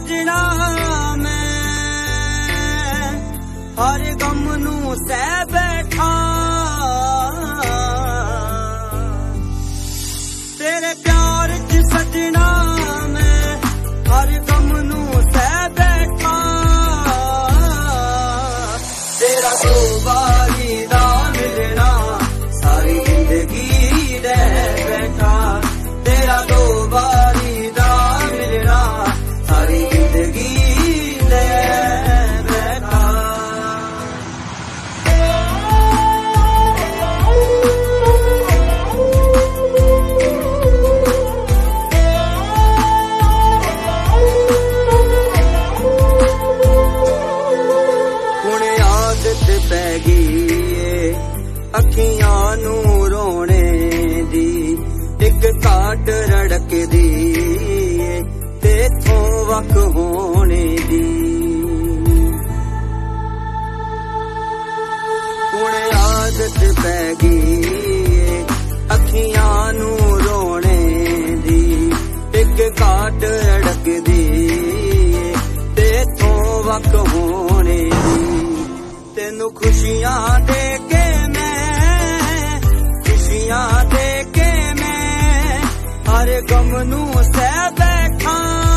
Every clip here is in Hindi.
सजना मैं हर गम नू सह बैठा तेरे प्यार च सजना मैं हर गम नू सह बैठा तेरा दो बारी दा मिलना सारी जिंदगी दे बैठा तेरा दो बारी दा मिलना सारी जिंदगी दे बैठा। हुण आदत पै गई अखियां नू रोने दी एक काट रड़क दी तेथों वक होने दी हुण आदत पै गई अखियां नू रोने दी एक काट रड़क दी तेथों वक होने दी तेनू खुशियां दे के मैं खुशियां दे के मैं हर गम नू सह बैठा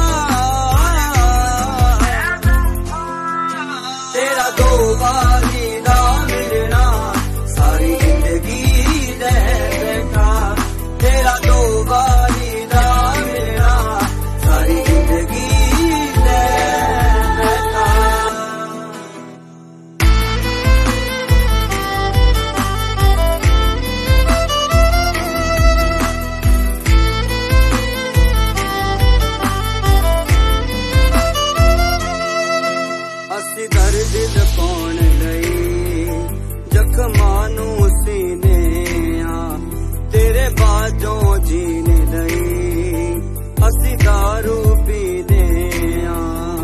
तेरा दो बारी दा मिलना सारी जिंदगी दे बैठा तेरा दो बारी दा मिलना सारी जिंदगी दे बैठा। असी दर्द लपाउण लई जख्मां नू सीने आ तेरे बाजों जीने लई असी दारू पीने आ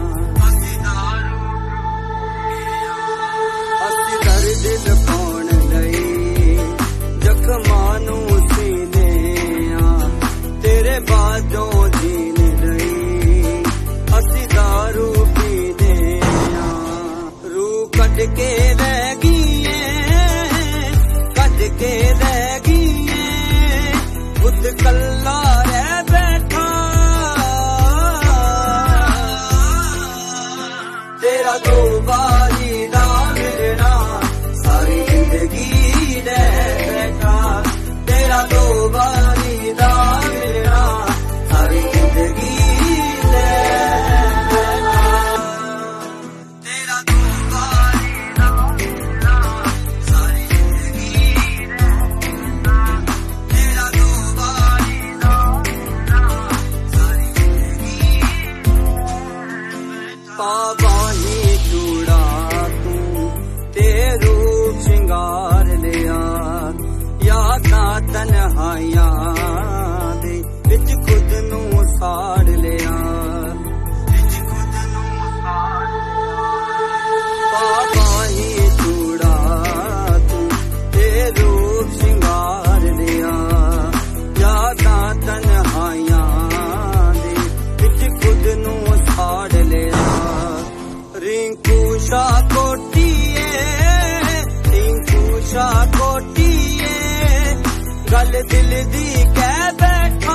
असी दर्द लपाउण लई जख्मां नू सीने आ तेरे बाजों जीने लई असी दारू पीने कट के रह गई कट के रह गई खुद कल्ला रह बैठा तेरा दो बारी दा मिलना सारी जिंदगी दे बैठा तेरा दो बारी दा मिलना सारी जिंदगी दे पावाही चूड़ा तू तेरू श्रृंगार लिया यादा तन्हाइया दे विच खुद नू साड़ लिया पावाही चूड़ा तू तेरू श्रृंगार लिया यादा तन्हाइया दे विच खुद नू साड़ लिया रिंकू शाह कोटिए रिंकू शाह कोटिए गल दिल दी कह बैठा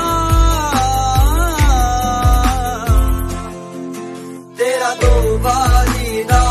तेरा दो बारी दा